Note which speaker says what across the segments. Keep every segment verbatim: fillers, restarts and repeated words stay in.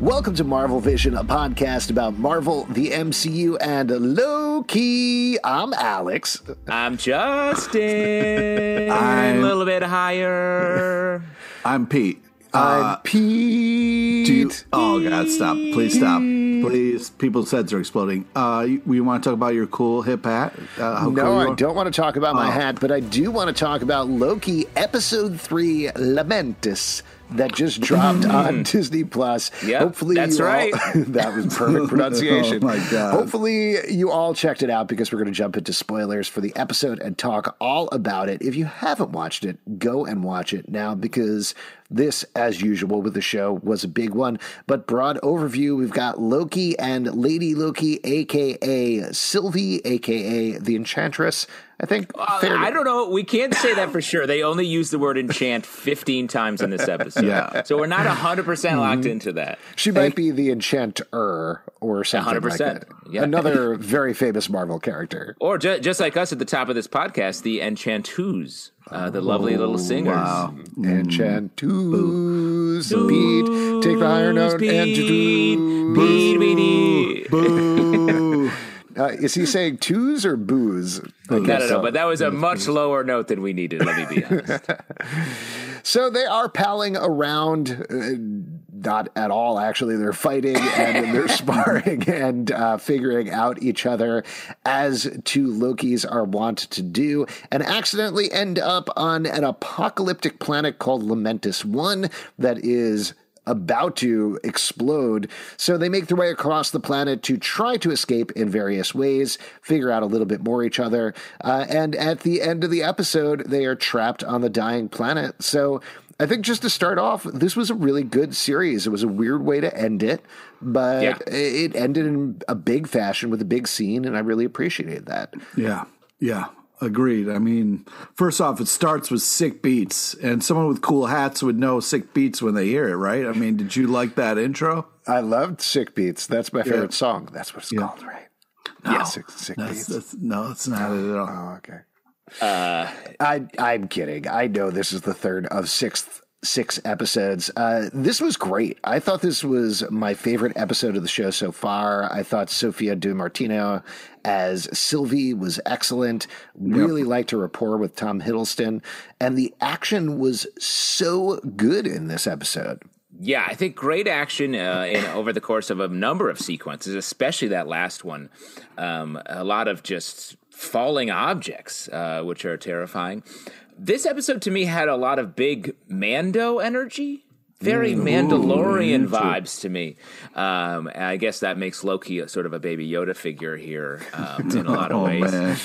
Speaker 1: Welcome to Marvel Vision, a podcast about Marvel, the M C U, and Loki. I'm Alex.
Speaker 2: I'm Justin.
Speaker 3: I'm
Speaker 2: a little bit higher.
Speaker 3: I'm Pete.
Speaker 1: I'm
Speaker 3: Uh,
Speaker 1: Pete.
Speaker 3: do you, oh, God, stop. Please stop. Please. People's heads are exploding. Uh, you, we want to talk about your cool hip hat? Uh, how
Speaker 1: no,
Speaker 3: cool you
Speaker 1: I
Speaker 3: are?
Speaker 1: don't want to talk about my
Speaker 3: Oh.
Speaker 1: hat, but I do want to talk about Loki Episode three, Lamentus, that just dropped on Disney Plus.
Speaker 2: Yep,
Speaker 1: Hopefully
Speaker 2: that's
Speaker 1: you all-
Speaker 2: right.
Speaker 1: That was perfect pronunciation.
Speaker 3: Oh, my God.
Speaker 1: Hopefully you all checked it out, because we're going to jump into spoilers for the episode and talk all about it. If you haven't watched it, go and watch it now, because this, as usual with the show, was a big one. But broad overview, we've got Loki and Lady Loki, a k a. Sylvie, a k a the Enchantress. I think
Speaker 2: Uh,
Speaker 1: fair to-
Speaker 2: I don't know. We can't say that for sure. They only use the word enchant fifteen times in this episode.
Speaker 3: Yeah.
Speaker 2: So we're not one hundred percent locked into that.
Speaker 1: She might be the Enchanter or something
Speaker 2: one hundred percent.
Speaker 1: like that.
Speaker 2: Yeah.
Speaker 1: Another very famous Marvel character.
Speaker 2: Or ju- just like us at the top of this podcast, the Enchantus, uh, the lovely little singers.
Speaker 3: Wow.
Speaker 1: Enchantus. Pete, take the higher note.
Speaker 2: Pete,
Speaker 1: Enchantus.
Speaker 2: Pete, Pete.
Speaker 3: Boo.
Speaker 1: Uh, is he saying twos or booze? I
Speaker 2: I
Speaker 1: guess
Speaker 2: don't
Speaker 1: so.
Speaker 2: know, but that was a much lower note than we needed, let me be honest.
Speaker 1: So they are palling around, uh, not at all, actually. They're fighting and they're sparring and uh, figuring out each other, as two Lokis are wont to do, and accidentally end up on an apocalyptic planet called Lamentus, one that is about to explode. So they make their way across the planet to try to escape in various ways, figure out a little bit more each other. Uh, and at the end of the episode, they are trapped on the dying planet. So I think just to start off, this was a really good series. It was a weird way to end it, but
Speaker 2: Yeah.
Speaker 1: it ended in a big fashion with a big scene, and I really appreciated that.
Speaker 3: Yeah. Yeah. Agreed. I mean, first off, it starts with sick beats, and someone with cool hats would know sick beats when they hear it, right? I mean, did you like that intro?
Speaker 1: I loved Sick Beats. That's my favorite song. That's what it's
Speaker 3: Yeah.
Speaker 1: called, right?
Speaker 3: No.
Speaker 1: Yeah, Sick, sick
Speaker 3: That's,
Speaker 1: Beats.
Speaker 3: that's, no, that's not it at all.
Speaker 1: Oh, okay.
Speaker 2: Uh,
Speaker 1: I, I'm kidding. I know this is the third of sixth six episodes. Uh, this was great. I thought this was my favorite episode of the show so far. I thought Sophia DiMartino as Sylvie was excellent. Really liked her rapport with Tom Hiddleston. And the action was so good in this episode.
Speaker 2: Yeah, I think great action uh, in, over the course of a number of sequences, especially that last one. Um, a lot of just falling objects, uh, which are terrifying. This episode to me had a lot of big Mando energy, very Mandalorian vibes to me. Um, and I guess that makes Loki a sort of a baby Yoda figure here um, in a lot of
Speaker 3: Oh,
Speaker 2: ways.
Speaker 3: man.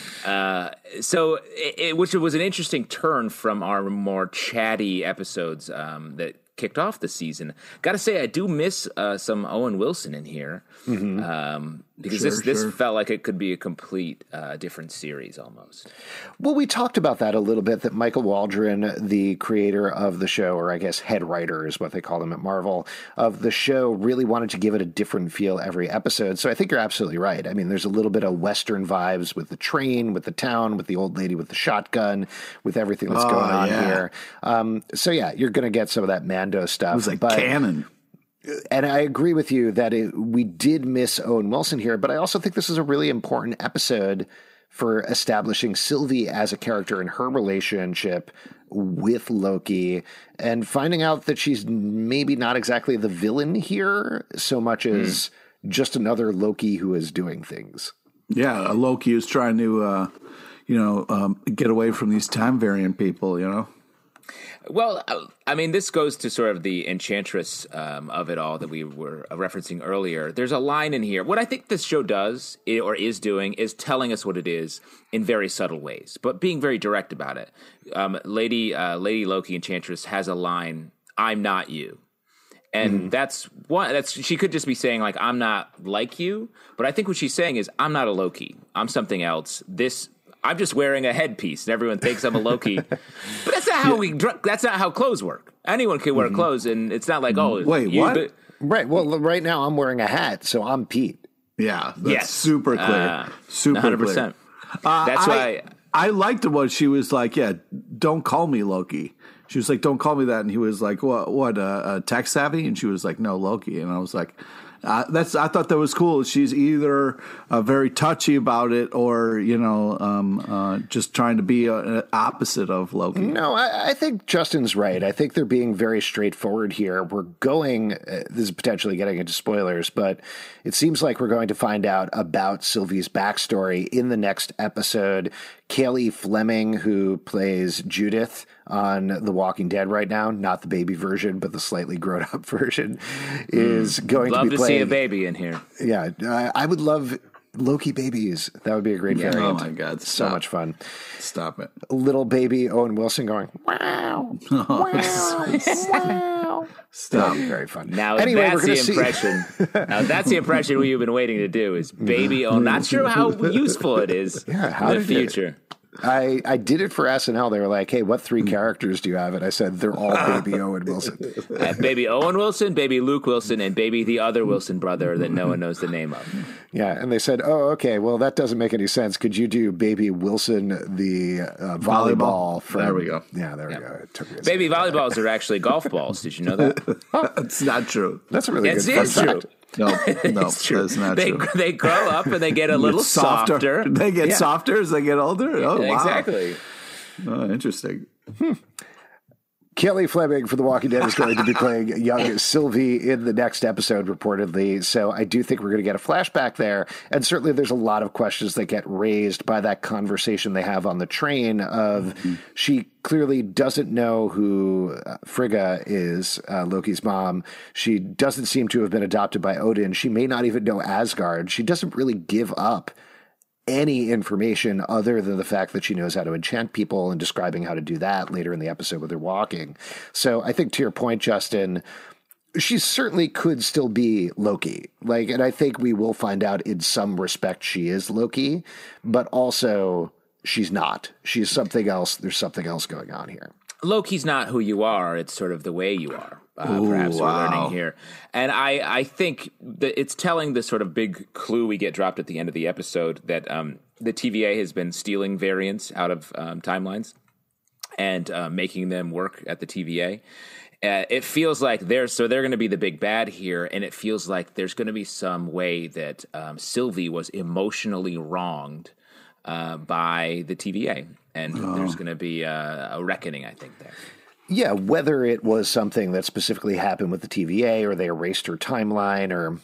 Speaker 2: Uh, so, it, it, which was an interesting turn from our more chatty episodes um, that kicked off the season. Got to say, I do miss uh, some Owen Wilson in here
Speaker 1: Mm-hmm.
Speaker 2: um, because
Speaker 3: Sure,
Speaker 2: this this
Speaker 3: sure.
Speaker 2: felt like it could be a complete uh, different series almost.
Speaker 1: Well, we talked about that a little bit, that Michael Waldron, the creator of the show, or I guess head writer is what they call him at Marvel, of the show, really wanted to give it a different feel every episode. So I think you're absolutely right. I mean, there's a little bit of Western vibes with the train, with the town, with the old lady with the shotgun, with everything that's
Speaker 3: Oh,
Speaker 1: going on
Speaker 3: yeah.
Speaker 1: here. Um, so yeah, you're going to get some of that Mando stuff.
Speaker 3: It was like
Speaker 1: but,
Speaker 3: canon.
Speaker 1: And I agree with you that it, we did miss Owen Wilson here, but I also think this is a really important episode for establishing Sylvie as a character in her relationship with Loki, and finding out that she's maybe not exactly the villain here so much as just another Loki who is doing things.
Speaker 3: Yeah, Loki is trying to, uh, you know, um, get away from these time variant people, you know?
Speaker 2: Well, uh, I mean, this goes to sort of the enchantress um, of it all that we were referencing earlier. There's a line in here. What I think this show does, i- or is doing, is telling us what it is in very subtle ways, but being very direct about it. Um, Lady uh, Lady Loki Enchantress has a line, "I'm not you." And that's one. That's she could just be saying like, "I'm not like you," but I think what she's saying is, "I'm not a Loki. I'm something else." This I'm just wearing a headpiece, and everyone thinks I'm a Loki. But that's not how we. That's not how clothes work. Anyone can wear
Speaker 1: Mm-hmm.
Speaker 2: clothes, and it's not like oh,
Speaker 3: Wait,
Speaker 2: you,
Speaker 3: what?
Speaker 2: but-
Speaker 1: Right. Well, right now I'm wearing a hat, so I'm Pete.
Speaker 3: Yeah, that's
Speaker 2: Yes.
Speaker 3: super clear.
Speaker 2: Uh,
Speaker 3: super
Speaker 2: one hundred
Speaker 3: clear.
Speaker 2: percent.
Speaker 3: Uh,
Speaker 2: That's
Speaker 3: I-
Speaker 2: why.
Speaker 3: I liked it when she was like, yeah, don't call me Loki. She was like, don't call me that. And he was like, what, what, uh, uh, tech savvy? And she was like, no, Loki. And I was like, uh, that's, I thought that was cool. She's either uh, very touchy about it or, you know, um, uh, just trying to be an opposite of Loki.
Speaker 1: No, I, I think Justin's right. I think they're being very straightforward here. We're going, uh, this is potentially getting into spoilers, but it seems like we're going to find out about Sylvie's backstory in the next episode. Kaylee Fleming, who plays Judith on The Walking Dead right now, not the baby version, but the slightly grown-up version, is going
Speaker 2: love
Speaker 1: to be
Speaker 2: to
Speaker 1: playing.
Speaker 2: see a baby in here.
Speaker 1: Yeah, I, I would love Loki babies. That would be a great
Speaker 2: Yeah.
Speaker 1: variant.
Speaker 3: Oh my God,
Speaker 1: so
Speaker 3: stop.
Speaker 1: much fun.
Speaker 3: Stop it.
Speaker 1: Little baby Owen Wilson going, wow, wow, wow.
Speaker 3: Stop.
Speaker 1: Very fun.
Speaker 2: Now
Speaker 1: anyway,
Speaker 2: that's
Speaker 1: we're
Speaker 2: the
Speaker 1: gonna see-
Speaker 2: impression. Now that's the impression we've been waiting to do is baby. Oh, not sure how useful it is
Speaker 1: Yeah, how
Speaker 2: in the
Speaker 1: did it-
Speaker 2: future.
Speaker 1: I, I did it for S N L. They were like, hey, what three characters do you have? And I said, they're all baby Owen Wilson.
Speaker 2: Uh, baby Owen Wilson, baby Luke Wilson, and baby the other Wilson brother that no one knows the name of.
Speaker 1: Yeah. And they said, oh, okay, well, that doesn't make any sense. Could you do baby Wilson, the uh, volleyball?
Speaker 3: Volleyball.
Speaker 1: From,
Speaker 3: There we go.
Speaker 1: Yeah, there we go. It took me a
Speaker 2: Baby
Speaker 1: second.
Speaker 2: volleyballs are actually golf balls. Did you know that?
Speaker 3: It's not true.
Speaker 1: That's a really
Speaker 2: It's,
Speaker 1: good fun
Speaker 2: it's true.
Speaker 1: fact.
Speaker 3: No, no,
Speaker 2: It's true.
Speaker 3: that's not
Speaker 2: they,
Speaker 3: true.
Speaker 2: They grow up and they get a little softer.
Speaker 3: They get
Speaker 2: Yeah.
Speaker 3: softer as they get older. Oh, wow.
Speaker 2: Exactly.
Speaker 3: Oh, interesting.
Speaker 1: Kelly Fleming for The Walking Dead is going to be playing young Sylvie in the next episode, reportedly. So I do think we're going to get a flashback there. And certainly there's a lot of questions that get raised by that conversation they have on the train of mm-hmm. she clearly doesn't know who uh, Frigga is, uh, Loki's mom. She doesn't seem to have been adopted by Odin. She may not even know Asgard. She doesn't really give up any information other than the fact that she knows how to enchant people and describing how to do that later in the episode with her walking. So I think to your point, Justin, she certainly could still be Loki. Like, and I think we will find out in some respect she is Loki, but also she's not. She's something else. There's something else going on here.
Speaker 2: Loki's not who you are. It's sort of the way you are. Uh,
Speaker 3: Ooh,
Speaker 2: perhaps we're
Speaker 3: wow.
Speaker 2: learning here. And I, I think that it's telling the sort of big clue we get dropped at the end of the episode that um, the T V A has been stealing variants out of um, timelines and uh, making them work at the T V A. Uh, it feels like they're so they're going to be the big bad here, and it feels like there's going to be some way that um, Sylvie was emotionally wronged uh, by the T V A, and oh. there's going to be a, a reckoning, I think, there.
Speaker 1: Yeah, whether it was something that specifically happened with the T V A or they erased her timeline or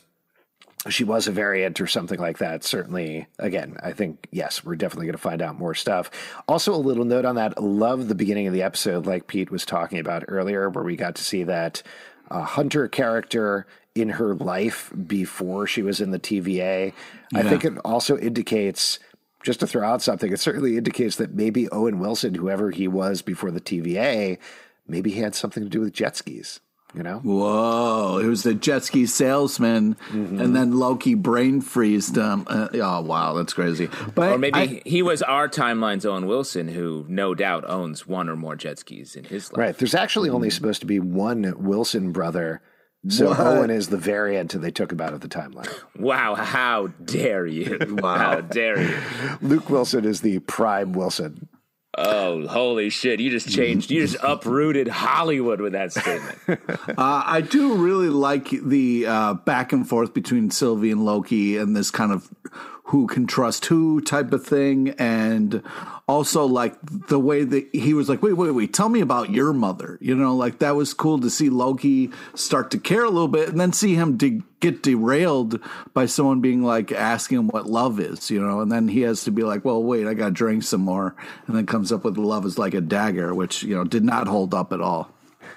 Speaker 1: she was a variant or something like that. Certainly, again, I think, yes, we're definitely going to find out more stuff. Also, a little note on that. Love the beginning of the episode, like Pete was talking about earlier, where we got to see that uh, Hunter character in her life before she was in the T V A. Yeah. I think it also indicates... Just to throw out something, it certainly indicates that maybe Owen Wilson, whoever he was before the T V A, maybe he had something to do with jet skis, you know?
Speaker 3: Whoa, it was the jet ski salesman, mm-hmm. and then Loki brain freezed him. Uh, oh, wow, that's crazy. But
Speaker 2: or maybe
Speaker 3: I,
Speaker 2: he was our timeline's Owen Wilson, who no doubt owns one or more jet skis in his life.
Speaker 1: Right, there's actually only supposed to be one Wilson brother. So
Speaker 3: what?
Speaker 1: Owen is the variant they took about at the timeline.
Speaker 2: Wow, how dare you?
Speaker 3: Wow.
Speaker 2: How dare you?
Speaker 1: Luke Wilson is the prime Wilson.
Speaker 2: Oh, holy shit. You just changed, you just uprooted Hollywood with that statement.
Speaker 3: uh, I do really like the uh, back and forth between Sylvie and Loki and this kind of who can trust who type of thing. And also like the way that he was like, wait, wait, wait, tell me about your mother. You know, like that was cool to see Loki start to care a little bit and then see him de- get derailed by someone being like asking him what love is, you know, and then he has to be like, well, wait, I got to drink some more. And then comes up with love is like a dagger, which, you know, did not hold up at all.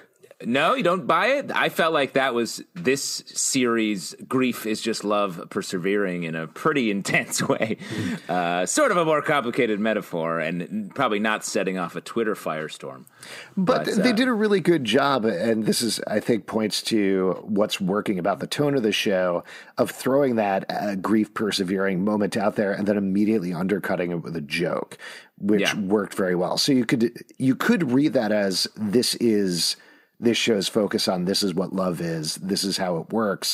Speaker 2: No, you don't buy it? I felt like that was this series. Grief is just love persevering in a pretty intense way. Uh, sort of a more complicated metaphor and probably not setting off a Twitter firestorm.
Speaker 1: But,
Speaker 2: but
Speaker 1: they
Speaker 2: uh,
Speaker 1: did a really good job, and this is, I think, points to what's working about the tone of the show, of throwing that uh, grief persevering moment out there and then immediately undercutting it with a joke, which
Speaker 2: yeah.
Speaker 1: worked very well. So you could you could read that as this is... this show's focus on this is what love is, this is how it works,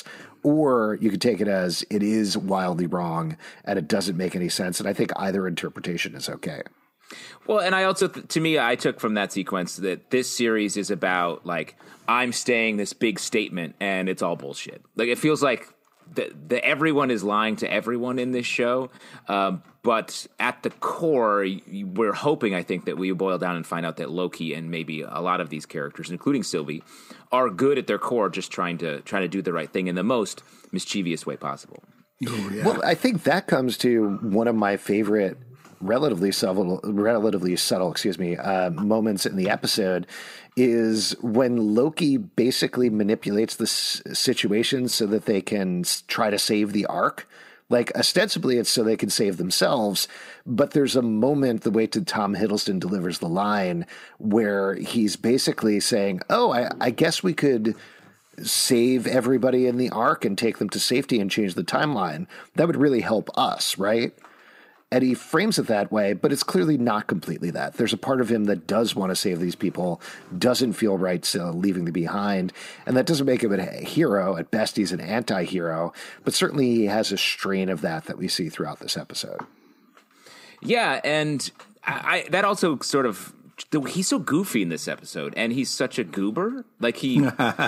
Speaker 1: or you could take it as it is wildly wrong and it doesn't make any sense. And I think either interpretation is okay.
Speaker 2: Well, and I also, to me, I took from that sequence that this series is about, like, I'm staying this big statement, and it's all bullshit. Like, it feels like the, the everyone is lying to everyone in this show, um, but at the core, we're hoping, I think, that we boil down and find out that Loki and maybe a lot of these characters, including Sylvie, are good at their core, just trying to trying to do the right thing in the most mischievous way possible.
Speaker 3: Oh, yeah.
Speaker 1: Well, I think that comes to one of my favorite relatively subtle, relatively subtle, excuse me, uh, moments in the episode is when Loki basically manipulates the s- situation so that they can s- try to save the Ark. Like, ostensibly, it's so they can save themselves, but there's a moment, the way to Tom Hiddleston delivers the line, where he's basically saying, oh, I, I guess we could save everybody in the Ark and take them to safety and change the timeline. That would really help us, right? And he frames it that way, but it's clearly not completely that. There's a part of him that does want to save these people, doesn't feel right so leaving them behind, and that doesn't make him a hero. At best, he's an anti-hero, but certainly he has a strain of that that we see throughout this episode.
Speaker 2: Yeah, and I, I that also sort of, he's so goofy in this episode, and he's such a goober. Like, he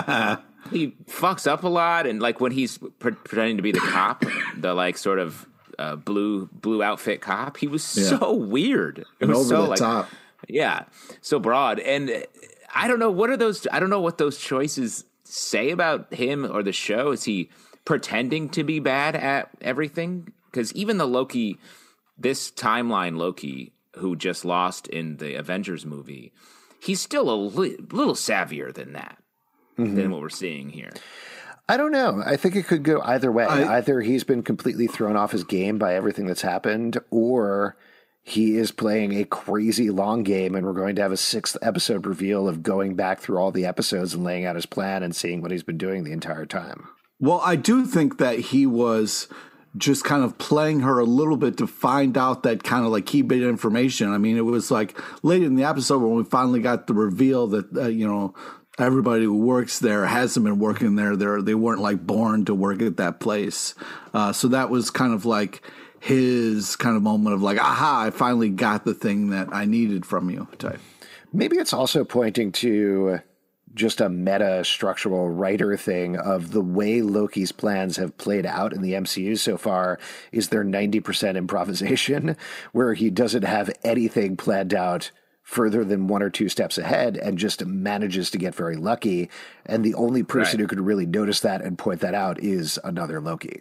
Speaker 2: he fucks up a lot, and like when he's pre- pretending to be the cop, the like sort of Uh, blue blue outfit cop, he was
Speaker 3: Yeah.
Speaker 2: so weird. It
Speaker 3: and
Speaker 2: was
Speaker 3: over
Speaker 2: so
Speaker 3: the
Speaker 2: like,
Speaker 3: top.
Speaker 2: yeah, so broad. And I don't know what are those. I don't know what those choices say about him or the show. Is he pretending to be bad at everything? Because even the Loki, this timeline Loki, who just lost in the Avengers movie, he's still a li- little savvier than that, mm-hmm. than what we're seeing here.
Speaker 1: I don't know. I think it could go either way.
Speaker 3: I,
Speaker 1: Either he's been completely thrown off his game by everything that's happened, or he is playing a crazy long game and we're going to have a sixth episode reveal of going back through all the episodes and laying out his plan and seeing what he's been doing the entire time.
Speaker 3: Well, I do think that he was just kind of playing her a little bit to find out that kind of like key bit of information. I mean, it was like late in the episode when we finally got the reveal that, uh, you know, everybody who works there hasn't been working there. They're, they weren't like born to work at that place. Uh, so that was kind of like his kind of moment of like, aha, I finally got the thing that I needed from you type.
Speaker 1: Maybe it's also pointing to just a meta structural writer thing of the way Loki's plans have played out in the M C U so far is their ninety percent improvisation, where he doesn't have anything planned out further than one or two steps ahead and just manages to get very lucky. And the only person right. who could really notice that and point that out is another Loki.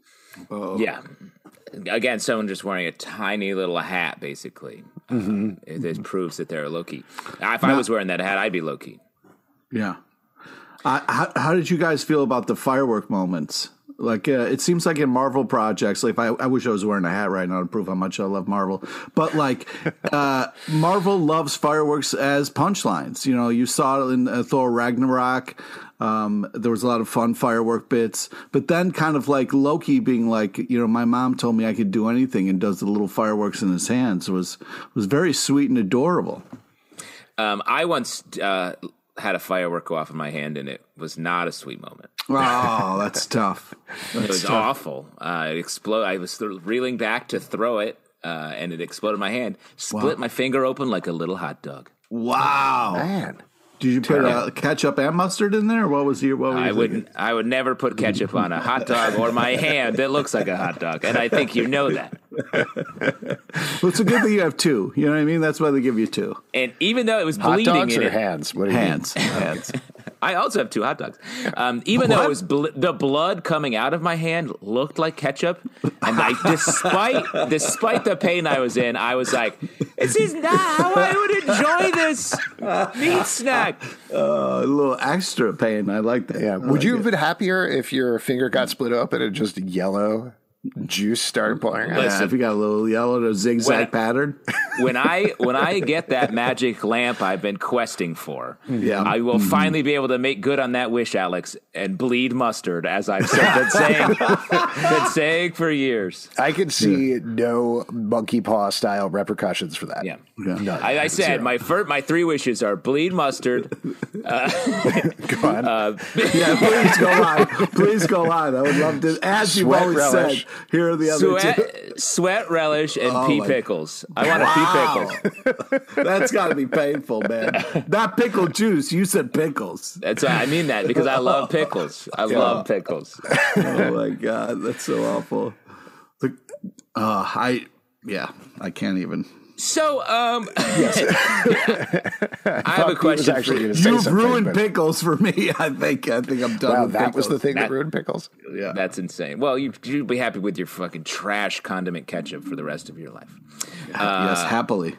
Speaker 2: Oh. Yeah. Again, someone just wearing a tiny little hat, basically. Mm-hmm. Uh, it, it proves that they're Loki. If now, I was wearing that hat, I'd be Loki.
Speaker 3: Yeah. Uh, how, how did you guys feel about the firework moments? Like, uh, it seems like in Marvel projects, like, I, I wish I was wearing a hat right now to prove how much I love Marvel. But, like, uh, Marvel loves fireworks as punchlines. You know, you saw it in uh, Thor Ragnarok. Um, there was a lot of fun firework bits. But then kind of like Loki being like, you know, my mom told me I could do anything and does the little fireworks in his hands was, was very sweet and adorable.
Speaker 2: Um, I once uh, had a firework go off in my hand, and it was not a sweet moment.
Speaker 3: Oh, that's tough. That's
Speaker 2: it was
Speaker 3: tough.
Speaker 2: awful. Uh, it exploded. I was th- reeling back to throw it, uh, and it exploded in my hand. Split wow. my finger open like a little hot dog.
Speaker 3: Wow,
Speaker 1: man!
Speaker 3: Did you put uh, ketchup and mustard in there? What was your? What was
Speaker 2: I wouldn't. I would never put ketchup on a hot dog or my hand that looks like a hot dog, and I think you know that.
Speaker 3: Well, it's a good thing you have two. You know what I mean? That's why they give you two.
Speaker 2: And even though it was
Speaker 1: hot
Speaker 2: bleeding
Speaker 1: dogs
Speaker 2: in
Speaker 1: or
Speaker 2: it,
Speaker 1: hands, what do you
Speaker 3: hands,
Speaker 1: mean?
Speaker 3: hands.
Speaker 2: I also have two hot dogs. Um, even
Speaker 3: What?
Speaker 2: though it was bl- the blood coming out of my hand looked like ketchup, and I, despite despite the pain I was in, I was like, "This is not how I would enjoy this meat snack."
Speaker 3: Uh, a little extra pain. I like that.
Speaker 1: Yeah.
Speaker 3: I
Speaker 1: Would
Speaker 3: like
Speaker 1: you
Speaker 3: it.
Speaker 1: have been happier if your finger got split open and just yellow juice started pouring out?
Speaker 3: Yeah, if you got a little yellow to zigzag
Speaker 2: When-
Speaker 3: pattern.
Speaker 2: When I when I get that magic lamp I've been questing for,
Speaker 3: Yeah.
Speaker 2: I will mm-hmm. finally be able to make good on that wish, Alex, and bleed mustard, as I've said, been saying, been saying for years.
Speaker 1: I could see yeah. no monkey paw style repercussions for that.
Speaker 2: Yeah,
Speaker 3: yeah.
Speaker 2: I, I said Zero. my first, my three wishes are bleed mustard. Uh,
Speaker 1: go on.
Speaker 2: Uh,
Speaker 3: yeah, please go on. Please go on. I would love to. As you've
Speaker 1: Sweat
Speaker 3: always
Speaker 1: relish.
Speaker 3: said, here are the other
Speaker 2: sweat,
Speaker 3: two.
Speaker 2: Sweat relish and
Speaker 3: Oh
Speaker 2: pea
Speaker 3: my-
Speaker 2: pickles. I want a pea
Speaker 3: wow.
Speaker 2: pickles.
Speaker 3: That's got to be painful, man. Not pickle juice. You said pickles.
Speaker 2: That's why I mean that because I love pickles. I
Speaker 3: Yeah.
Speaker 2: love pickles.
Speaker 3: Oh my god, that's so awful. The, uh, I yeah, I can't even.
Speaker 2: So, um,
Speaker 1: Yes.
Speaker 2: I have a
Speaker 1: Pete was
Speaker 2: question.
Speaker 1: actually
Speaker 2: For,
Speaker 1: going to say
Speaker 3: You've
Speaker 1: something,
Speaker 3: ruined
Speaker 1: but-
Speaker 3: pickles for me. I think. I think I'm done.
Speaker 1: Wow,
Speaker 3: with
Speaker 1: that was the
Speaker 3: pickles.
Speaker 1: thing that,
Speaker 2: That-
Speaker 1: ruined pickles.
Speaker 3: Yeah.
Speaker 2: That's insane. Well, you, you'd be happy with your fucking trash condiment ketchup for the rest of your life.
Speaker 3: yes, happily.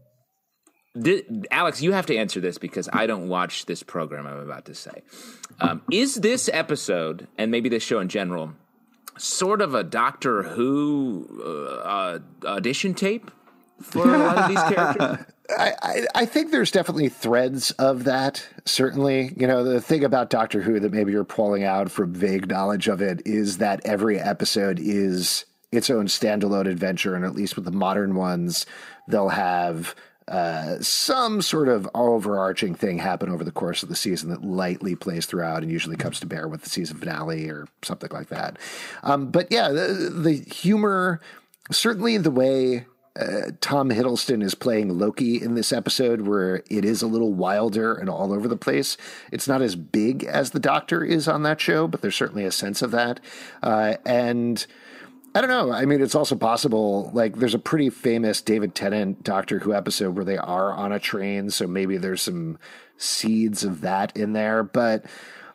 Speaker 2: Th- Alex, you have to answer this because I don't watch this program I'm about to say. Um, is this episode, and maybe this show in general, sort of a Doctor Who uh, uh, audition tape for a lot of these characters?
Speaker 1: I, I, I think there's definitely threads of that, certainly. You know, the thing about Doctor Who that maybe you're pulling out from vague knowledge of it is that every episode is its own standalone adventure, and at least with the modern ones, they'll have uh, some sort of overarching thing happen over the course of the season that lightly plays throughout and usually comes to bear with the season finale or something like that. Um, but yeah, the, the humor, certainly the way uh, Tom Hiddleston is playing Loki in this episode, where it is a little wilder and all over the place. It's not as big as the Doctor is on that show, but there's certainly a sense of that. Uh, and I don't know. I mean, it's also possible, like, there's a pretty famous David Tennant Doctor Who episode where they are on a train, so maybe there's some seeds of that in there, but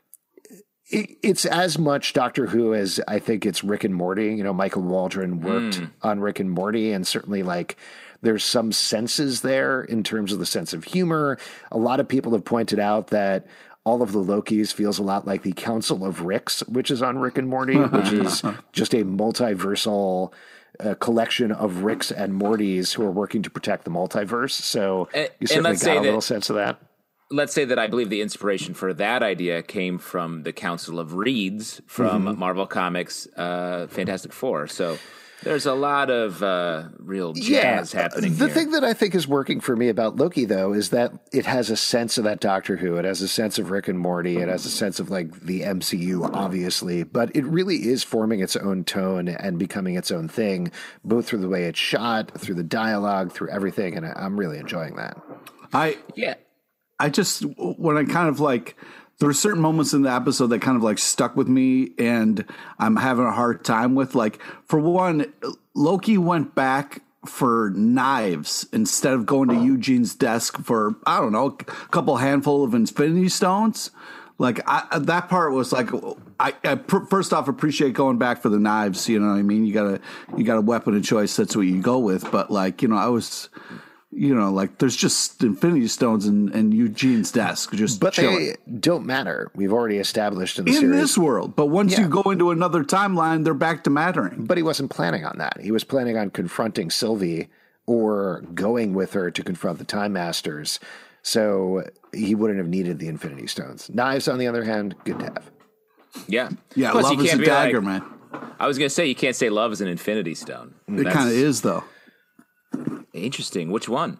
Speaker 1: it, it's as much Doctor Who as I think it's Rick and Morty. You know, Michael Waldron worked mm. on Rick and Morty, and certainly, like, there's some senses there in terms of the sense of humor. A lot of people have pointed out that all of the Lokis feels a lot like the Council of Ricks, which is on Rick and Morty, which is just a multiversal uh, collection of Ricks and Mortys who are working to protect the multiverse. So
Speaker 2: and,
Speaker 1: you certainly
Speaker 2: got a
Speaker 1: that,
Speaker 2: little
Speaker 1: sense of that.
Speaker 2: Let's say that I believe the inspiration for that idea came from the Council of Reeds from mm-hmm. Marvel Comics uh, Fantastic Four. So there's a lot of uh, real jazz
Speaker 1: yeah,
Speaker 2: happening
Speaker 1: the
Speaker 2: here.
Speaker 1: thing that I think is working for me about Loki, though, is that it has a sense of that Doctor Who. It has a sense of Rick and Morty. It has a sense of, like, the M C U, obviously. But it really is forming its own tone and becoming its own thing, both through the way it's shot, through the dialogue, through everything. And I'm really enjoying that.
Speaker 3: I
Speaker 2: Yeah.
Speaker 3: I just, when I kind of, like, there were certain moments in the episode that kind of, like, stuck with me and I'm having a hard time with. Like, for one, Loki went back for knives instead of going to Eugene's desk for, I don't know, a couple handful of Infinity Stones. Like, I, that part was like, I, I pr- first off appreciate going back for the knives. You know what I mean? You got a, you got a weapon of choice. That's what you go with. But, like, you know, I was... You know, like, there's just Infinity Stones and, and Eugene's desk just
Speaker 1: But
Speaker 3: chilling.
Speaker 1: they don't matter. We've already established in the
Speaker 3: in
Speaker 1: series.
Speaker 3: this world. But once
Speaker 1: Yeah.
Speaker 3: you go into another timeline, they're back to mattering.
Speaker 1: But he wasn't planning on that. He was planning on confronting Sylvie or going with her to confront the Time Masters. So he wouldn't have needed the Infinity Stones. Knives, on the other hand, good to have.
Speaker 2: Yeah.
Speaker 3: Yeah,
Speaker 2: Plus,
Speaker 3: love
Speaker 2: you
Speaker 3: is a
Speaker 2: can't be
Speaker 3: dagger,
Speaker 2: like-
Speaker 3: man.
Speaker 2: I was going to say, you can't say love is an Infinity Stone.
Speaker 3: It
Speaker 2: That's
Speaker 3: kind of is, though.
Speaker 2: Interesting. Which one?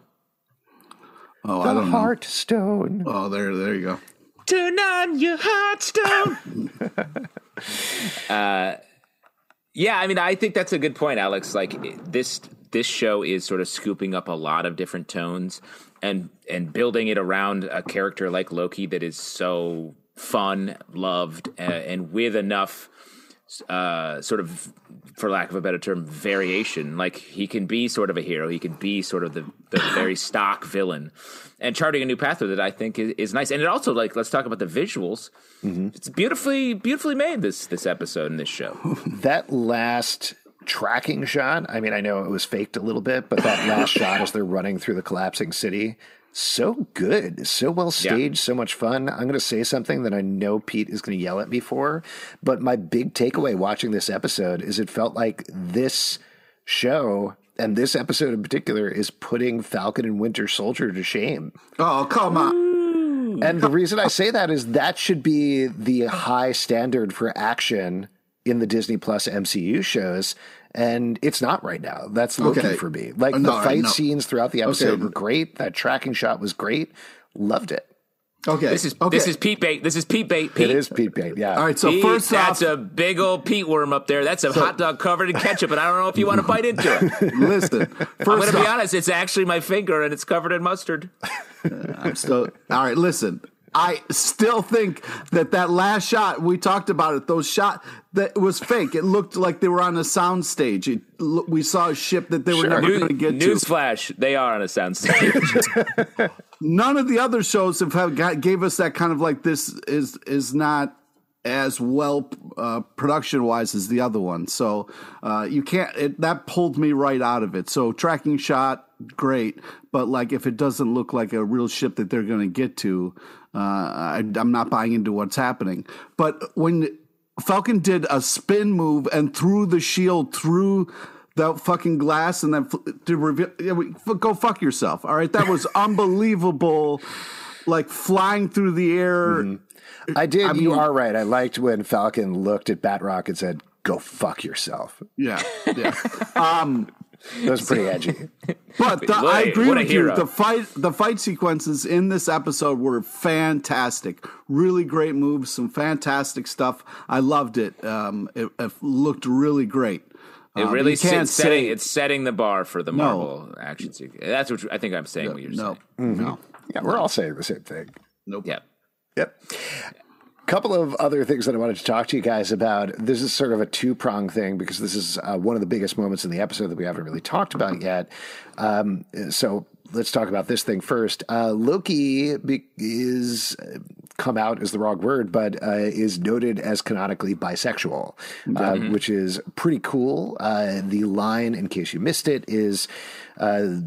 Speaker 3: Oh,
Speaker 1: The
Speaker 3: I don't know.
Speaker 1: Heartstone.
Speaker 3: Oh, there, there you go.
Speaker 2: Turn on your Heartstone. uh, yeah, I mean, I think that's a good point, Alex. Like, it- this this show is sort of scooping up a lot of different tones and and building it around a character like Loki that is so fun, loved, uh, and with enough uh, sort of, for lack of a better term, variation. Like, he can be sort of a hero. He can be sort of the, the very stock villain, and charting a new path with it, I think, is, is nice. And it also, like, let's talk about the visuals. Mm-hmm. It's beautifully, beautifully made, this this episode and this show.
Speaker 1: That last tracking shot, I mean, I know it was faked a little bit, but that last shot as they're running through the collapsing city, so good, so well staged, yeah. So much fun. I'm going to say something that I know Pete is going to yell at me for, but my big takeaway watching this episode is it felt like this show, and this episode in particular, is putting Falcon and Winter Soldier to shame.
Speaker 3: Oh, come on.
Speaker 1: And the reason I say that is that should be the high standard for action in the Disney Plus M C U shows, and it's not right now. That's Loki
Speaker 3: Okay.
Speaker 1: for me. Like,
Speaker 3: No,
Speaker 1: the fight
Speaker 3: no.
Speaker 1: scenes throughout the episode
Speaker 3: Okay.
Speaker 1: were great. That tracking shot was great. Loved it.
Speaker 3: Okay.
Speaker 2: This is
Speaker 3: okay.
Speaker 2: this is Pete bait. This is Pete bait. Pete.
Speaker 1: It is Pete bait. Yeah.
Speaker 3: All right. So
Speaker 2: Pete,
Speaker 3: first
Speaker 2: that's
Speaker 3: off,
Speaker 2: a big old Pete worm up there. That's a hot dog covered in ketchup, and I don't know if you want to bite into it.
Speaker 3: listen. First
Speaker 2: I'm going to be
Speaker 3: off,
Speaker 2: honest. It's actually my finger, and it's covered in mustard.
Speaker 3: I'm still all right. Listen, I still think that that last shot we talked about it. Those shot that it was fake. It looked like they were on a sound stage. It, we saw a ship that they were
Speaker 2: Sure.
Speaker 3: never
Speaker 2: News,
Speaker 3: going to get
Speaker 2: newsflash, they are on a soundstage.
Speaker 3: None of the other shows have, have got, gave us that kind of like this is is not as well uh, production wise as the other one. So uh, you can't. It, that pulled me right out of it. So tracking shot, great, but like if it doesn't look like a real ship that they're going to get to, uh, I, I'm not buying into what's happening. But when Falcon did a spin move and threw the shield through the fucking glass and then to reveal, go fuck yourself. All right, that was unbelievable. Like flying through the air.
Speaker 1: Mm-hmm. I did.
Speaker 3: I
Speaker 1: you
Speaker 3: mean-
Speaker 1: are right. I liked when Falcon looked at Batroc and said, "Go fuck yourself."
Speaker 3: Yeah, yeah. Um,
Speaker 1: That was pretty edgy.
Speaker 3: but the,
Speaker 2: What
Speaker 3: I
Speaker 2: a-
Speaker 3: agree
Speaker 2: what a
Speaker 3: with you.
Speaker 2: hero.
Speaker 3: The fight, the fight sequences in this episode were fantastic. Really great moves, some fantastic stuff. I loved it. Um, it, it looked really great.
Speaker 2: It
Speaker 3: Um,
Speaker 2: really
Speaker 3: you can't
Speaker 2: it's setting
Speaker 3: say-
Speaker 2: it's setting the bar for the
Speaker 3: No.
Speaker 2: Marvel action sequence. That's what I think I'm saying. What you're
Speaker 3: no,
Speaker 2: saying.
Speaker 3: no,
Speaker 1: Yeah, we're all saying the same thing.
Speaker 3: nope.
Speaker 2: Yeah.
Speaker 1: Yep. Couple of other things that I wanted to talk to you guys about. This is sort of a two-pronged thing because this is uh, one of the biggest moments in the episode that we haven't really talked about yet. Um, so let's talk about this thing first. Uh, Loki be- is uh, come out is the wrong word, but uh, is noted as canonically bisexual, uh, which is pretty cool. Uh, the line, in case you missed it, is uh,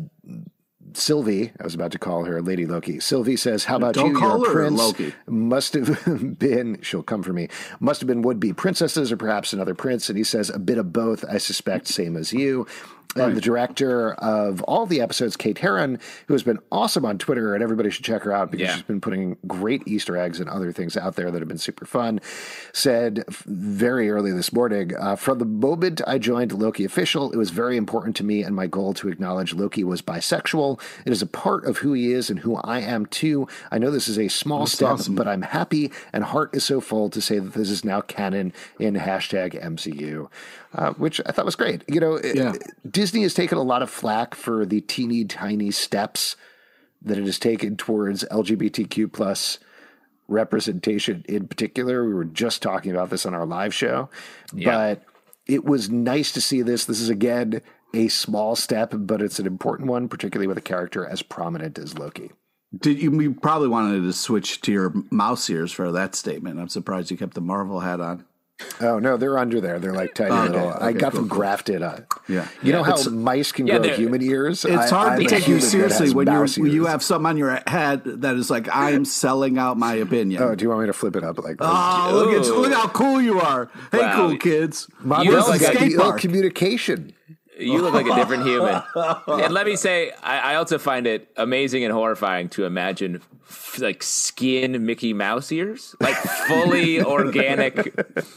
Speaker 1: Sylvie, I was about to call her Lady Loki. Sylvie says, "How about
Speaker 3: Don't
Speaker 1: you?
Speaker 3: call
Speaker 1: Your
Speaker 3: her
Speaker 1: prince
Speaker 3: Loki.
Speaker 1: must have been, she'll come for me, must have been would-be princesses or perhaps another prince." And he says, "A bit of both, I suspect, same as you." And
Speaker 3: Right.
Speaker 1: the director of all the episodes, Kate Herron, who has been awesome on Twitter, and everybody should check her out because
Speaker 2: Yeah.
Speaker 1: she's been putting great Easter eggs and other things out there that have been super fun, said f- very early this morning, uh, "From the moment I joined Loki Official, it was very important to me and my goal to acknowledge Loki was bisexual. It is a part of who he is and who I am too. I know this is a small
Speaker 3: That's
Speaker 1: step,
Speaker 3: awesome.
Speaker 1: but I'm happy and heart is so full to say that this is now canon in hashtag M C U." Uh, which I thought was great. You know, it-
Speaker 3: Yeah.
Speaker 1: Disney has taken a lot of flack for the teeny tiny steps that it has taken towards L G B T Q plus representation in particular. We were just talking about this on our live show,
Speaker 2: Yeah.
Speaker 1: but it was nice to see this. This is, again, a small step, but it's an important one, particularly with a character as prominent as Loki.
Speaker 3: Did you, you probably wanted to switch to your mouse ears for that statement? I'm surprised you kept the Marvel hat on.
Speaker 1: Oh, no, they're under there. They're like tiny
Speaker 3: Okay,
Speaker 1: little. I
Speaker 3: okay,
Speaker 1: got
Speaker 3: cool,
Speaker 1: them
Speaker 3: cool.
Speaker 1: grafted on.
Speaker 3: Yeah.
Speaker 1: You know how
Speaker 3: It's-
Speaker 1: mice can
Speaker 2: Yeah,
Speaker 1: grow
Speaker 2: they're-
Speaker 1: human ears?
Speaker 3: It's
Speaker 1: I-
Speaker 3: hard
Speaker 1: I'm
Speaker 3: to
Speaker 1: a
Speaker 3: take you
Speaker 1: human that
Speaker 3: seriously
Speaker 1: has
Speaker 3: when you're,
Speaker 1: mouse
Speaker 3: you
Speaker 1: ears.
Speaker 3: have something on your head that is like, I am selling out my opinion.
Speaker 1: Oh, do you want me to flip it up like this?
Speaker 3: Oh, look, at,
Speaker 2: Ooh.
Speaker 3: look how cool you are. Hey,
Speaker 2: Wow.
Speaker 3: cool kids.
Speaker 1: Mom,
Speaker 2: you
Speaker 1: you
Speaker 2: look
Speaker 1: like
Speaker 2: like
Speaker 1: a
Speaker 3: skate park.
Speaker 1: communication.
Speaker 2: You look like a different human. And let me say, I, I also find it amazing and horrifying to imagine f- like skin Mickey Mouse ears, like fully organic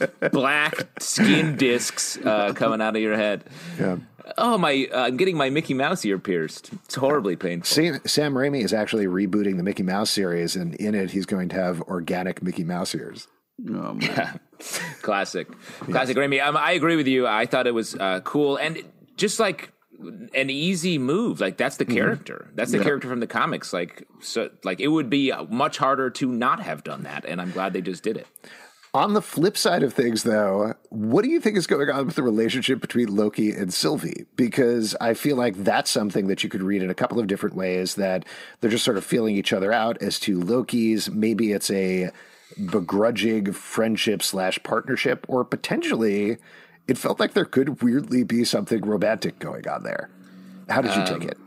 Speaker 2: black skin discs uh, coming out of your head.
Speaker 1: Yeah.
Speaker 2: Oh my! Uh, I'm getting my Mickey Mouse ear pierced. It's horribly painful.
Speaker 1: Sam, Sam Raimi is actually rebooting the Mickey Mouse series, and in it, he's going to have organic Mickey Mouse ears.
Speaker 3: Oh, man.
Speaker 2: Classic, classic Raimi. Um, I agree with you. I thought it was uh, cool and just like an easy move. Like that's the character. That's the
Speaker 1: Yeah.
Speaker 2: character from the comics. Like so, like it would be much harder to not have done that. And I'm glad they just did it.
Speaker 1: On the flip side of things, though, what do you think is going on with the relationship between Loki and Sylvie? Because I feel like that's something that you could read in a couple of different ways, that they're just sort of feeling each other out as to Loki's. Maybe it's a begrudging friendship slash partnership, or potentially it felt like there could weirdly be something romantic going on there. How did you take it?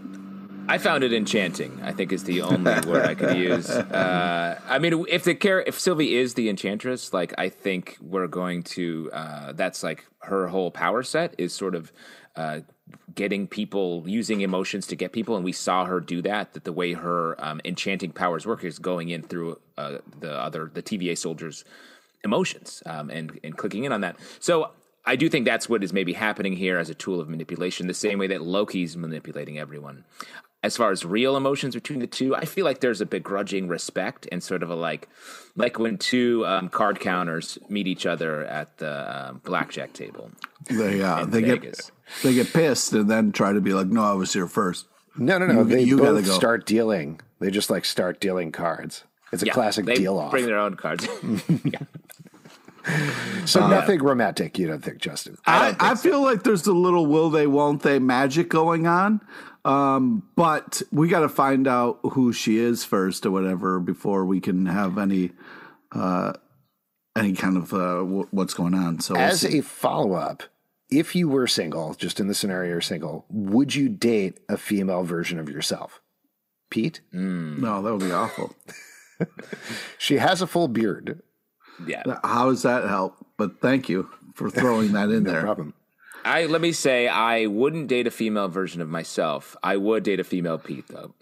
Speaker 2: I found it enchanting, I think is the only word I could use. Uh, I mean, if the char- if Sylvie is the Enchantress, like I think we're going to, uh, that's like her whole power set is sort of uh, getting people, using emotions to get people. And we saw her do that, that the way her um, enchanting powers work is going in through uh, the other, the T V A soldiers' emotions um, and, and clicking in on that. So I do think that's what is maybe happening here as a tool of manipulation, the same way that Loki's manipulating everyone. as far as real emotions between the two, I feel like there's a begrudging respect and sort of a like, like when two um, card counters meet each other at the um, blackjack table.
Speaker 3: They uh, they
Speaker 2: Vegas.
Speaker 3: get they get pissed and then try to be like, no, I was here first.
Speaker 1: No, no, no.
Speaker 3: You-
Speaker 1: they
Speaker 3: you gotta
Speaker 1: both
Speaker 3: go.
Speaker 1: start dealing. They just like start dealing cards. It's a
Speaker 2: Yeah,
Speaker 1: classic
Speaker 2: they
Speaker 1: deal off.
Speaker 2: Bring their own cards. Yeah.
Speaker 1: So nothing romantic, you don't think, Justin?
Speaker 3: I, I feel like there's a little will they, won't they magic going on. Um, but we got to find out who she is first or whatever before we can have any uh, any kind of uh, w- what's going on. So we'll
Speaker 1: As
Speaker 3: see.
Speaker 1: a follow up, if you were single, just in the scenario you're single, would you date a female version of yourself? Pete?
Speaker 3: No, that would be awful.
Speaker 1: She has a full beard.
Speaker 2: Yeah.
Speaker 3: How does that help? But thank you for throwing that in
Speaker 1: No
Speaker 3: there.
Speaker 1: problem.
Speaker 2: I let me say I wouldn't date a female version of myself. I would date a female Pete though.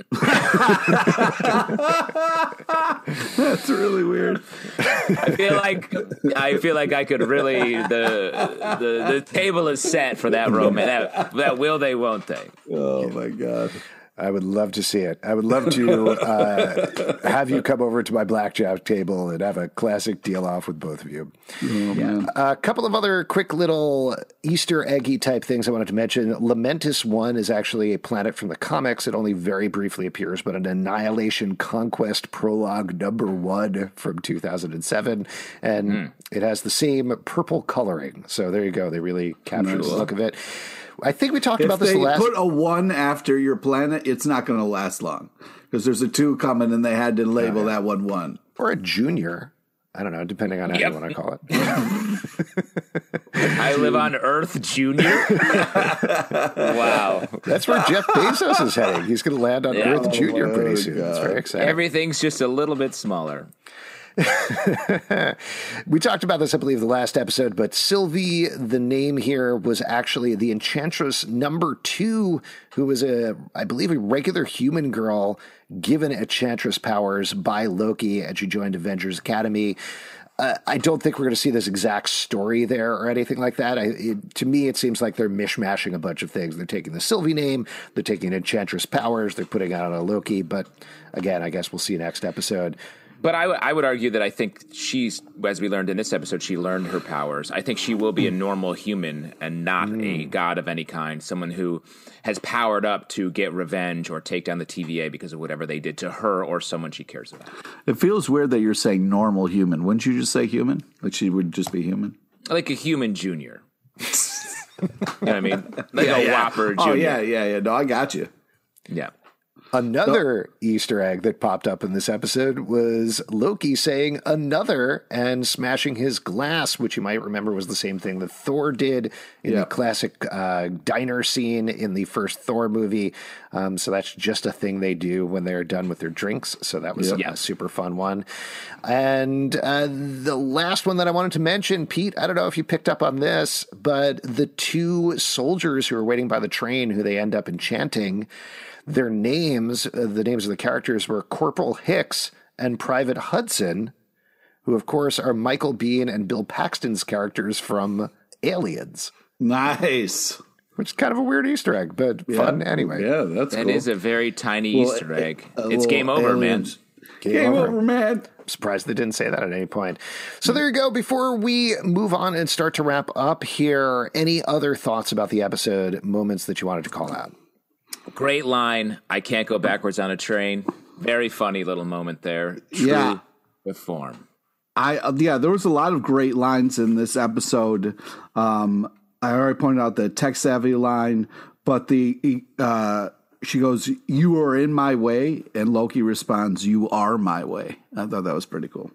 Speaker 3: That's really weird.
Speaker 2: I feel like I feel like I could really the the the table is set for that romance. That, that will they, won't they?
Speaker 3: Oh my god.
Speaker 1: I would love to see it. I would love to uh, have you come over to my blackjack table and have a classic deal off with both of you.
Speaker 3: Oh, man.
Speaker 1: A couple of other quick little Easter eggy type things I wanted to mention. Lamentus One is actually a planet from the comics. It only very briefly appears, but an Annihilation Conquest prologue number one from two thousand seven. And mm. it has the same purple coloring. So there you go. They really captured
Speaker 3: Nice.
Speaker 1: the look of it. I think we talked
Speaker 3: If
Speaker 1: about this
Speaker 3: they
Speaker 1: the last...
Speaker 3: put a one after your planet, it's not going to last long because there's a two coming and they had to label that one one.
Speaker 1: Or a junior. I don't know, depending on how
Speaker 2: Yep.
Speaker 1: you want to call it.
Speaker 2: I live on Earth, Junior. Wow.
Speaker 1: That's where Jeff Bezos is heading. He's going to land on
Speaker 2: Yeah.
Speaker 1: Earth Junior
Speaker 3: Oh,
Speaker 1: pretty
Speaker 3: my
Speaker 1: soon. It's
Speaker 3: God.
Speaker 1: very exciting.
Speaker 2: Everything's just a little bit smaller.
Speaker 1: We talked about this, I believe, the last episode, but Sylvie, the name here, was actually the Enchantress number two, who was a, I believe, a regular human girl given Enchantress powers by Loki, and she joined Avengers Academy. Uh, I don't think we're going to see this exact story there or anything like that. I, it, to me, it seems like they're mishmashing a bunch of things. They're taking the Sylvie name, they're taking Enchantress powers, they're putting it on a Loki, but again, I guess we'll see next episode.
Speaker 2: But I, w- I would argue that I think she's, as we learned in this episode, she learned her powers. I think she will be a normal human and not a god of any kind, someone who has powered up to get revenge or take down the T V A because of whatever they did to her or someone she cares about.
Speaker 3: It feels weird that you're saying normal human. Wouldn't you just say human? Like she would just be human?
Speaker 2: Like a human junior. You know what I mean? Like a Whopper
Speaker 3: Oh,
Speaker 2: junior.
Speaker 3: yeah, yeah, yeah. No, I got you.
Speaker 2: Yeah.
Speaker 1: Another Easter egg that popped up in this episode was Loki saying another and smashing his glass, which you might remember was the same thing that Thor did in
Speaker 3: Yeah.
Speaker 1: the classic uh, diner scene in the first Thor movie. Um, so that's just a thing they do when they're done with their drinks. So that was
Speaker 2: Yeah.
Speaker 1: a super fun one. And uh, the last one that I wanted to mention, Pete, I don't know if you picked up on this, but the two soldiers who are waiting by the train who they end up enchanting, their names, uh, the names of the characters were Corporal Hicks and Private Hudson, who, of course, are Michael Biehn and Bill Paxton's characters from Aliens,
Speaker 3: Nice.
Speaker 1: which is kind of a weird Easter egg, but fun anyway.
Speaker 3: Yeah, that's
Speaker 2: That
Speaker 3: cool.
Speaker 2: is a very tiny
Speaker 3: Well,
Speaker 2: Easter egg.
Speaker 3: a- a
Speaker 2: it's
Speaker 3: little
Speaker 2: game over,
Speaker 3: aliens.
Speaker 2: man.
Speaker 1: Game
Speaker 3: Game
Speaker 1: over.
Speaker 3: over, man.
Speaker 1: I'm surprised they didn't say that at any point. So there you go. Before we move on and start to wrap up here, any other thoughts about the episode, moments that you wanted to call out?
Speaker 2: Great line. I can't go backwards on a train. Very funny little moment there. True
Speaker 3: Yeah.
Speaker 2: to form.
Speaker 3: I uh, yeah, there was a lot of great lines in this episode. Um, I already pointed out the tech savvy line, but the uh, she goes, "You are in my way," and Loki responds, "You are my way." I thought that was pretty cool.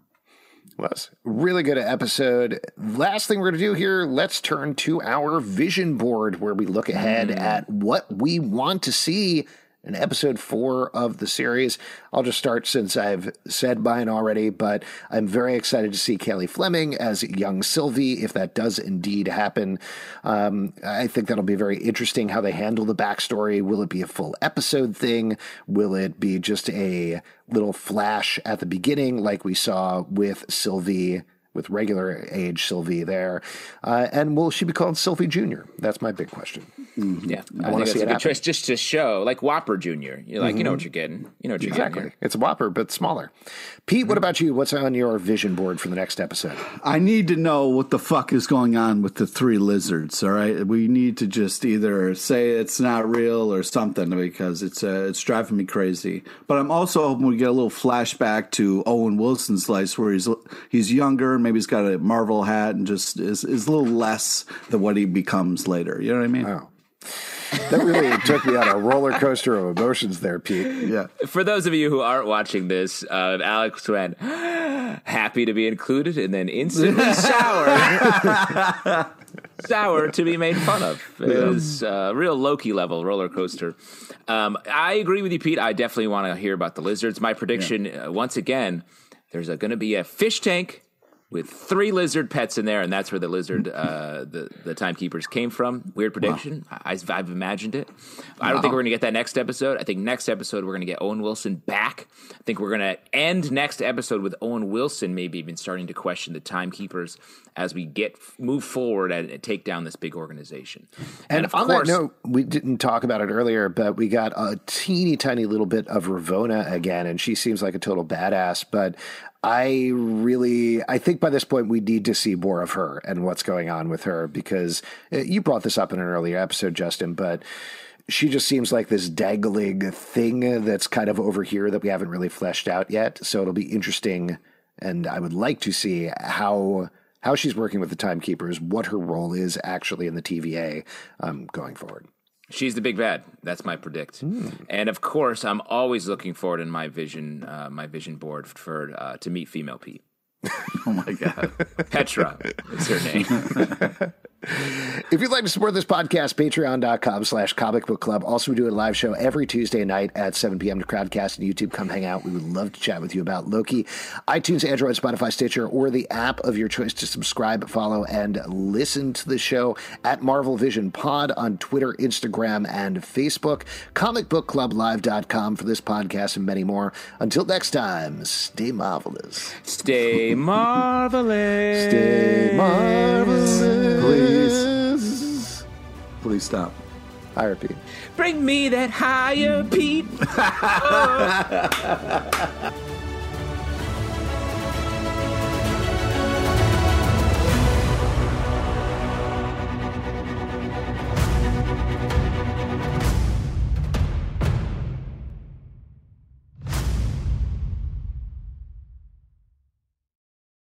Speaker 1: Was really good episode. Last thing we're going to do here, let's turn to our vision board where we look ahead
Speaker 2: Mm.
Speaker 1: at what we want to see in episode four of the series. I'll just start since I've said mine already, but I'm very excited to see Kelly Fleming as young Sylvie, if that does indeed happen. Um, I think that'll be very interesting how they handle the backstory. Will it be a full episode thing? Will it be just a little flash at the beginning like we saw with Sylvie with regular age Sylvie there? Uh, and will she be called Sylvie Junior? That's my big question.
Speaker 2: Mm-hmm. Yeah, I,
Speaker 1: I
Speaker 2: think
Speaker 1: that's
Speaker 2: a good
Speaker 1: happen.
Speaker 2: choice just to show, like Whopper Junior You're like, mm-hmm. you know what you're getting. You know what you're
Speaker 1: exactly.
Speaker 2: getting. Here.
Speaker 1: It's a Whopper, but smaller. Pete, mm-hmm. what about you? What's on your vision board for the next episode?
Speaker 3: I need to know what the fuck is going on with the three lizards. All right, we need to just either say it's not real or something because it's uh, it's driving me crazy. But I'm also hoping we get a little flashback to Owen Wilson's life where he's he's younger, maybe he's got a Marvel hat and just is is a little less than what he becomes later. You know what I mean?
Speaker 1: Oh. That really took me on a roller coaster of emotions there, Pete.
Speaker 3: Yeah.
Speaker 2: For those of you who aren't watching this, uh, Alex went happy to be included and then instantly sour. Sour to be made fun of. It was a uh, real Loki level roller coaster. Um, I agree with you, Pete. I definitely want to hear about the lizards. My prediction, yeah. uh, once again, there's going to be a fish tank with three lizard pets in there, and that's where the lizard, uh, the, the timekeepers came from. Weird prediction. Wow. I, I've imagined it. I don't wow. think we're going to get that next episode. I think next episode we're going to get Owen Wilson back. I think we're going to end next episode with Owen Wilson maybe even starting to question the timekeepers as we get move forward and, and take down this big organization.
Speaker 1: And,
Speaker 2: and of
Speaker 1: on
Speaker 2: course,
Speaker 1: that note, we didn't talk about it earlier, but we got a teeny tiny little bit of Ravonna again, and she seems like a total badass, but I really, I think by this point we need to see more of her and what's going on with her because you brought this up in an earlier episode, Justin, but she just seems like this dangling thing that's kind of over here that we haven't really fleshed out yet. So it'll be interesting, and I would like to see how how she's working with the timekeepers, what her role is actually in the T V A um, going forward.
Speaker 2: She's the big bad. That's my predict. Mm. And of course, I'm always looking forward in my vision, uh, my vision board for uh, to meet female Pete.
Speaker 3: Oh my God.
Speaker 2: Petra is her name.
Speaker 1: If you'd like to support this podcast, patreon.com slash comic book club. Also, we do a live show every Tuesday night at seven p.m. to Crowdcast and YouTube. Come hang out. We would love to chat with you about Loki. iTunes, Android, Spotify, Stitcher, or the app of your choice to subscribe, follow, and listen to the show at Marvel Vision Pod on Twitter, Instagram, and Facebook. comic book club live dot com for this podcast and many more. Until next time, stay marvelous.
Speaker 2: Stay marvelous.
Speaker 1: Stay marvelous.
Speaker 3: Please. Please stop.
Speaker 1: I repeat.
Speaker 2: Bring me that higher Pete. Oh.